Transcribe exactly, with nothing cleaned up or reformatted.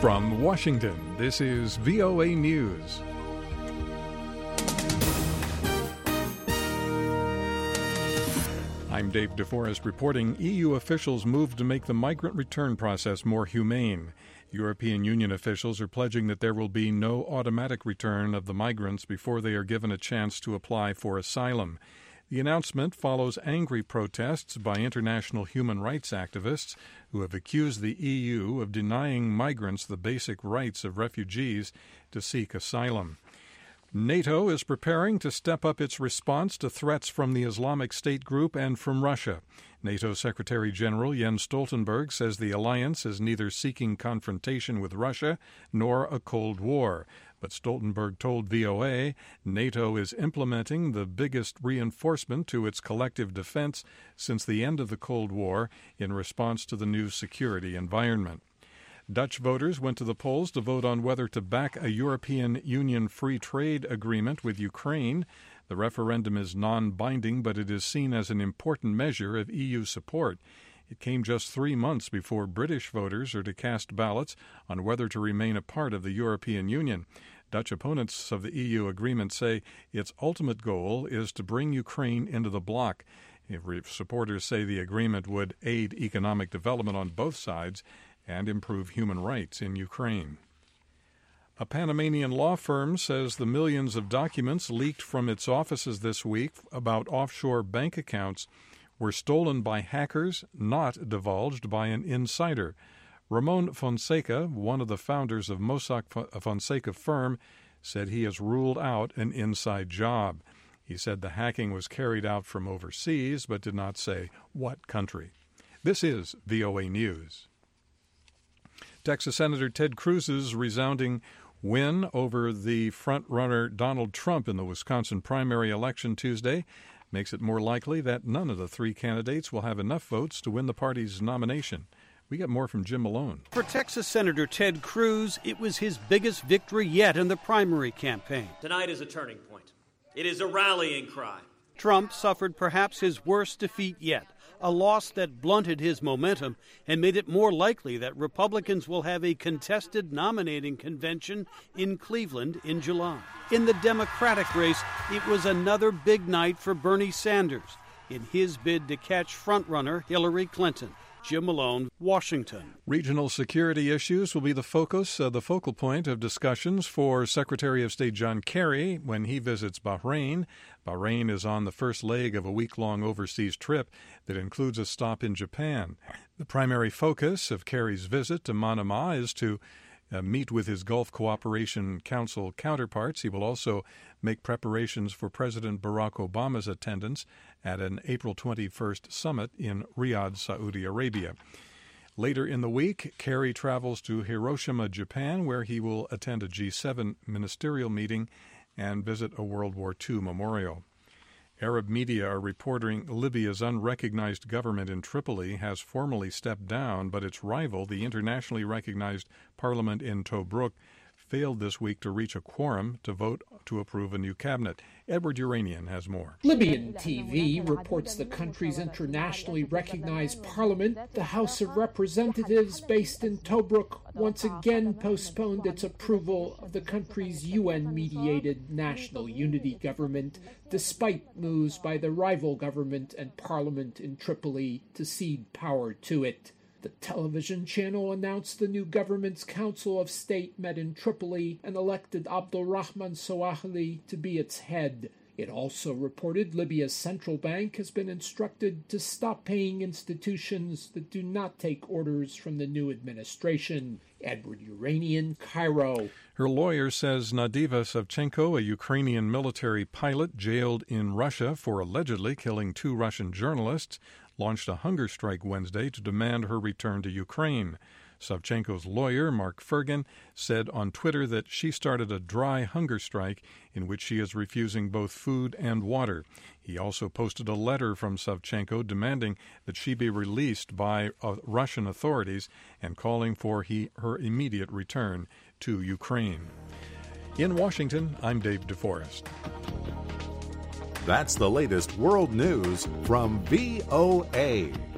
From Washington, this is V O A News. I'm Dave DeForest reporting E U officials move to make the migrant return process more humane. European Union officials are pledging that there will be no automatic return of the migrants before they are given a chance to apply for asylum. The announcement follows angry protests by international human rights activists who have accused the E U of denying migrants the basic rights of refugees to seek asylum. NATO is preparing to step up its response to threats from the Islamic State group and from Russia. NATO Secretary General Jens Stoltenberg says the alliance is neither seeking confrontation with Russia nor a Cold War. But Stoltenberg told V O A NATO is implementing the biggest reinforcement to its collective defense since the end of the Cold War in response to the new security environment. Dutch voters went to the polls to vote on whether to back a European Union free trade agreement with Ukraine. The referendum is non-binding, but it is seen as an important measure of E U support. It came just three months before British voters are to cast ballots on whether to remain a part of the European Union. Dutch opponents of the E U agreement say its ultimate goal is to bring Ukraine into the bloc. Supporters say the agreement would aid economic development on both sides and improve human rights in Ukraine. A Panamanian law firm says the millions of documents leaked from its offices this week about offshore bank accounts were stolen by hackers, not divulged by an insider. Ramon Fonseca, one of the founders of Mossack Fonseca firm, said he has ruled out an inside job. He said the hacking was carried out from overseas, but did not say what country. This is V O A News. Texas Senator Ted Cruz's resounding win over the front-runner Donald Trump in the Wisconsin primary election Tuesday makes it more likely that none of the three candidates will have enough votes to win the party's nomination. We get more from Jim Malone. For Texas Senator Ted Cruz, it was his biggest victory yet in the primary campaign. Tonight is a turning point. It is a rallying cry. Trump suffered perhaps his worst defeat yet, a loss that blunted his momentum and made it more likely that Republicans will have a contested nominating convention in Cleveland in July. In the Democratic race, it was another big night for Bernie Sanders in his bid to catch frontrunner Hillary Clinton. Jim Malone, Washington. Regional security issues will be the focus, uh, the focal point of discussions for Secretary of State John Kerry when he visits Bahrain. Bahrain is on the first leg of a week-long overseas trip that includes a stop in Japan. The primary focus of Kerry's visit to Manama is to Uh, meet with his Gulf Cooperation Council counterparts. He will also make preparations for President Barack Obama's attendance at an April twenty-first summit in Riyadh, Saudi Arabia. Later in the week, Kerry travels to Hiroshima, Japan, where he will attend a G seven ministerial meeting and visit a World War Two memorial. Arab media are reporting Libya's unrecognized government in Tripoli has formally stepped down, but its rival, the internationally recognized parliament in Tobruk, failed this week to reach a quorum to vote to approve a new cabinet. Edward Uranian has more. Libyan T V reports the country's internationally recognized parliament, the House of Representatives based in Tobruk, once again postponed its approval of the country's U N-mediated national unity government, despite moves by the rival government and parliament in Tripoli to cede power to it. The television channel announced the new government's Council of State met in Tripoli and elected Abdulrahman Soahili to be its head. It also reported Libya's central bank has been instructed to stop paying institutions that do not take orders from the new administration. Edward Uranian, Cairo. Her lawyer says Nadiva Savchenko, a Ukrainian military pilot jailed in Russia for allegedly killing two Russian journalists, launched a hunger strike Wednesday to demand her return to Ukraine. Savchenko's lawyer, Mark Fergan, said on Twitter that she started a dry hunger strike in which she is refusing both food and water. He also posted a letter from Savchenko demanding that she be released by uh, Russian authorities and calling for he, her immediate return to Ukraine. In Washington, I'm Dave DeForest. That's the latest world news from V O A.